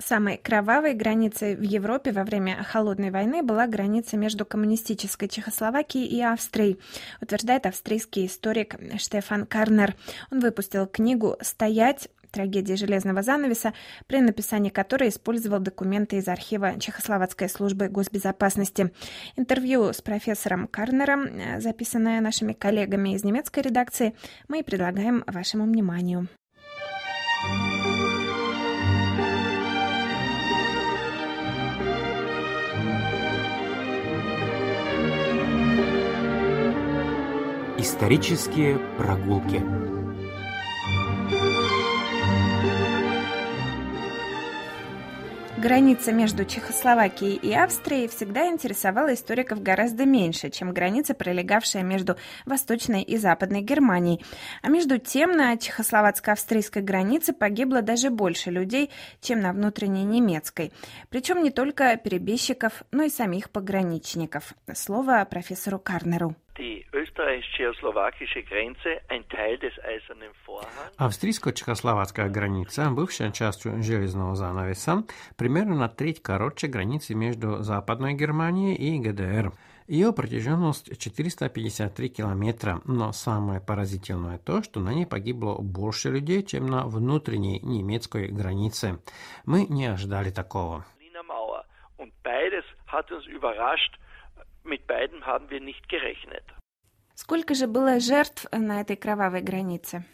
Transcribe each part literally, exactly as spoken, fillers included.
Самой кровавой границей в Европе во время Холодной войны была граница между коммунистической Чехословакией и Австрией, утверждает австрийский историк Штефан Карнер. Он выпустил книгу «Стоять. Трагедия железного занавеса», при написании которой использовал документы из архива Чехословацкой службы госбезопасности. Интервью с профессором Карнером, записанное нашими коллегами из немецкой редакции, мы и предлагаем вашему вниманию. Исторические прогулки. Граница между Чехословакией и Австрией всегда интересовала историков гораздо меньше, чем граница, пролегавшая между Восточной и Западной Германией. А между тем на чехословацко-австрийской границе погибло даже больше людей, чем на внутренней немецкой. Причем не только перебежчиков, но и самих пограничников. Слово профессору Карнеру. Австрийско-чехословацкая граница, бывшая частью железного занавеса, примерно на треть короче границы между Западной Германией и ГДР. Ее протяженность четыреста пятьдесят три километра, но самое поразительное то, что на ней погибло больше людей, чем на внутренней немецкой границе. Мы не ожидали такого. Сколько же было жертв на этой кровавой границе?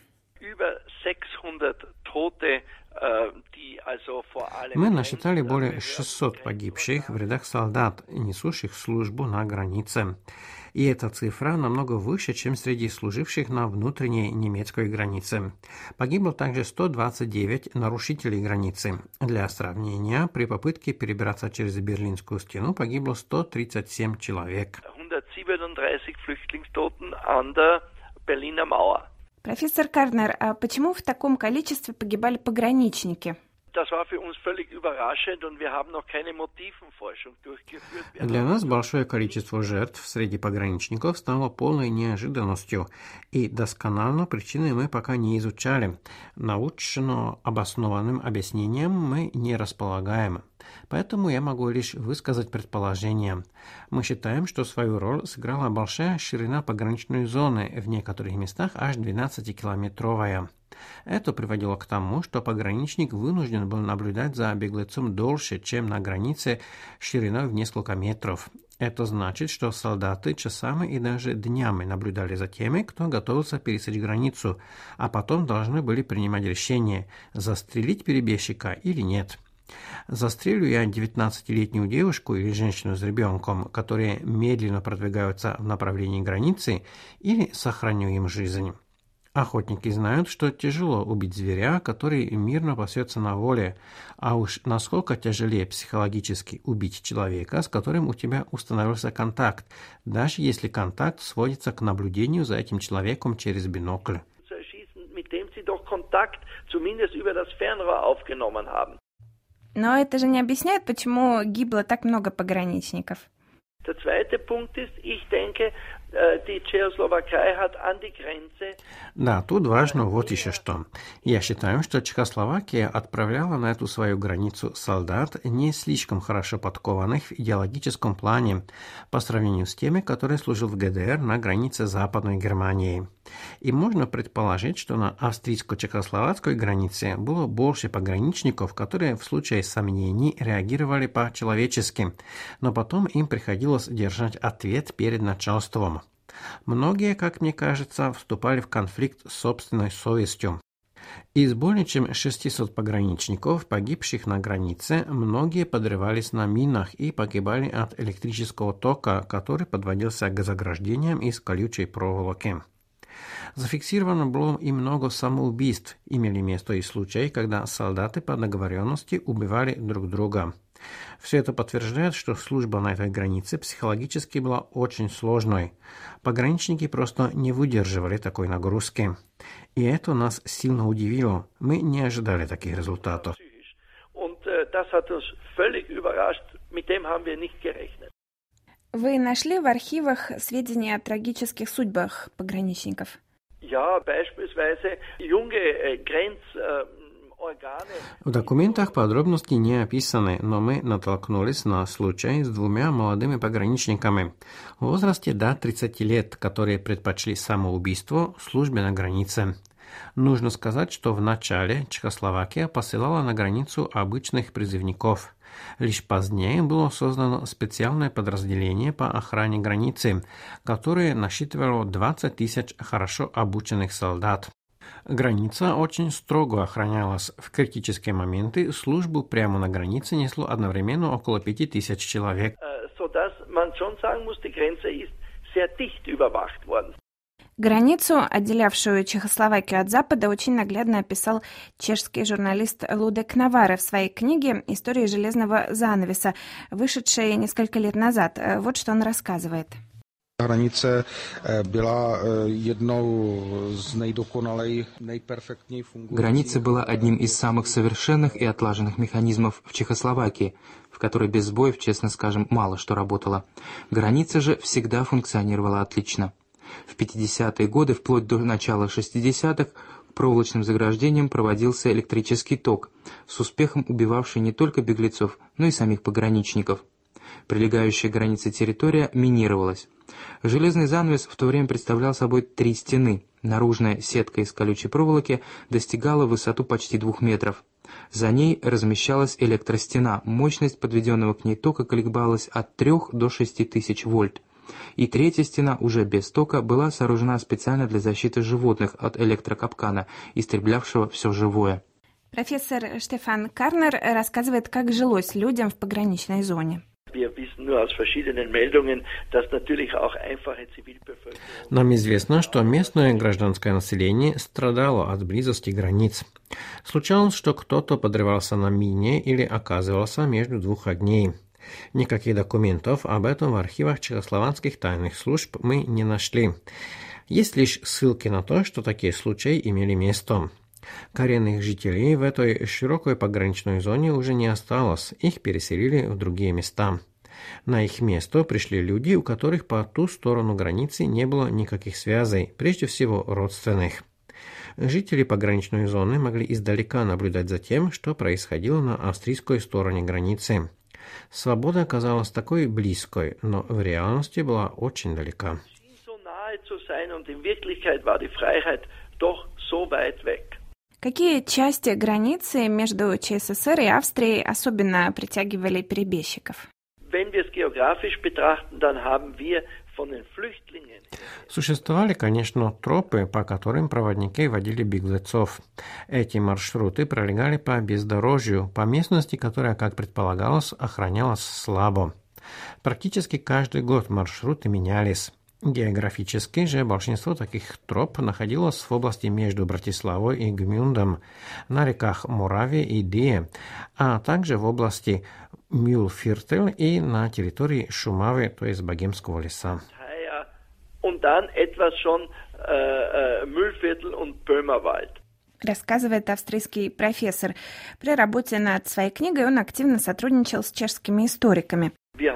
Мы насчитали более шестисот погибших в рядах солдат, несущих службу на границе. И эта цифра намного выше, чем среди служивших на внутренней немецкой границе. Погибло также сто двадцать девять нарушителей границы. Для сравнения, при попытке перебраться через Берлинскую стену погибло сто тридцать семь человек. Профессор Карнер, а почему в таком количестве погибали пограничники? Для нас большое количество жертв среди пограничников стало полной неожиданностью, и досконально причины мы пока не изучали. Научно обоснованным объяснением мы не располагаем. Поэтому я могу лишь высказать предположение. Мы считаем, что свою роль сыграла большая ширина пограничной зоны, в некоторых местах аж двенадцатикилометровая. Это приводило к тому, что пограничник вынужден был наблюдать за беглецом дольше, чем на границе шириной в несколько метров. Это значит, что солдаты часами и даже днями наблюдали за теми, кто готовился пересечь границу, а потом должны были принимать решение, застрелить перебежчика или нет. Застрелю я девятнадцатилетнюю девушку или женщину с ребенком, которые медленно продвигаются в направлении границы, или сохраню им жизнь? Охотники знают, что тяжело убить зверя, который мирно пасется на воле, а уж насколько тяжелее психологически убить человека, с которым у тебя установился контакт, даже если контакт сводится к наблюдению за этим человеком через бинокль. Но это же не объясняет, почему гибло так много пограничников. Да, тут важно вот еще что. Я считаю, что Чехословакия отправляла на эту свою границу солдат, не слишком хорошо подкованных в идеологическом плане, по сравнению с теми, которые служил в ГДР на границе Западной Германии. И можно предположить, что на австрийско-чехословацкой границе было больше пограничников, которые в случае сомнений реагировали по-человечески, но потом им приходилось держать ответ перед начальством. Многие, как мне кажется, вступали в конфликт с собственной совестью. Из более чем шестисот пограничников, погибших на границе, многие подрывались на минах и погибали от электрического тока, который подводился к заграждениям из колючей проволоки. Зафиксировано было и много самоубийств, имели место и случаи, когда солдаты по договоренности убивали друг друга. Все это подтверждает, что служба на этой границе психологически была очень сложной. Пограничники просто не выдерживали такой нагрузки. И это нас сильно удивило. Мы не ожидали таких результатов. Вы нашли в архивах сведения о трагических судьбах пограничников? Ja, beispielsweise junge Grenz В документах подробности не описаны, но мы натолкнулись на случай с двумя молодыми пограничниками в возрасте до тридцати лет, которые предпочли самоубийство службе на границе. Нужно сказать, что в начале Чехословакия посылала на границу обычных призывников. Лишь позднее было создано специальное подразделение по охране границы, которое насчитывало двадцать тысяч хорошо обученных солдат. Граница очень строго охранялась. В критические моменты службу прямо на границе несло одновременно около пяти тысяч человек. Границу, отделявшую Чехословакию от Запада, очень наглядно описал чешский журналист Людек Наваре в своей книге «История железного занавеса», вышедшей несколько лет назад. Вот что он рассказывает. Hranice byla jednou z nejdokonalej, nejperfektněji fungujících. Граница была одним из самых совершенных и отлаженных механизмов в Чехословакии, в которой без сбоев, честно скажем, мало что работало. Граница же всегда функционировала отлично. В пятидесятые годы, вплоть до начала шестидесятых, к проволочным заграждениям проводился электрический ток, с успехом убивавший не только беглецов, но и самих пограничников. Прилегающая к границе территория минировалась. Железный занавес в то время представлял собой три стены. Наружная сетка из колючей проволоки достигала высоту почти двух метров. За ней размещалась электростена, мощность подведенного к ней тока колебалась от трех до шести тысяч вольт. И третья стена, уже без тока, была сооружена специально для защиты животных от электрокапкана, истреблявшего все живое. Профессор Штефан Карнер рассказывает, как жилось людям в пограничной зоне. Нам известно, что местное гражданское население страдало от близости границ. Случалось, что кто-то подрывался на мине или оказывался между двух огней. Никаких документов об этом в архивах чехословацких тайных служб мы не нашли. Есть лишь ссылки на то, что такие случаи имели место. Коренных жителей в этой широкой пограничной зоне уже не осталось, их переселили в другие места. На их место пришли люди, у которых по ту сторону границы не было никаких связей, прежде всего родственных. Жители пограничной зоны могли издалека наблюдать за тем, что происходило на австрийской стороне границы. Свобода оказалась такой близкой, но в реальности была очень далека. Какие части границы между ЧССР и Австрией особенно притягивали перебежчиков? Существовали, конечно, тропы, по которым проводники водили беглецов. Эти маршруты пролегали по бездорожью, по местности, которая, как предполагалось, охранялась слабо. Практически каждый год маршруты менялись. Географически же большинство таких троп находилось в области между Братиславой и Гмюндом, на реках Мораве и Дие, а также в области Мюльвiertel и на территории Шумавы, то есть Богемского леса. Рассказывает австрийский профессор. При работе над своей книгой он активно сотрудничал с чешскими историками.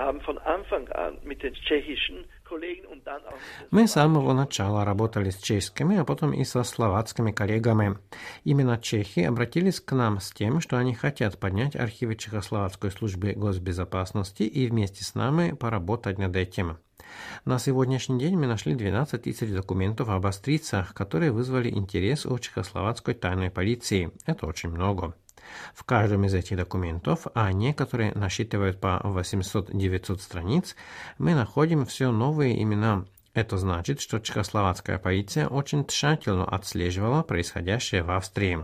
Мы с самого начала работали с чешскими, а потом и со словацкими коллегами. Именно чехи обратились к нам с тем, что они хотят поднять архивы Чехословацкой службы госбезопасности и вместе с нами поработать над этим. На сегодняшний день мы нашли двенадцать тысяч документов об австрийцах, которые вызвали интерес у чехословацкой тайной полиции. Это очень много. В каждом из этих документов, а некоторые насчитывают по восемьсот-девятьсот страниц, мы находим все новые имена. Это значит, что чехословацкая полиция очень тщательно отслеживала происходящее в Австрии.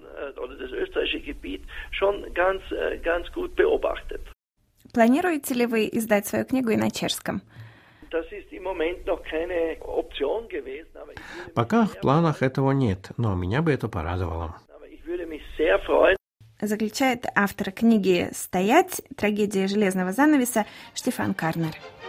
Планируете ли вы издать свою книгу и на чешском? Пока в планах этого нет, но меня бы это порадовало. Заключает автор книги «Стоять. Трагедия железного занавеса» Штефан Карнер.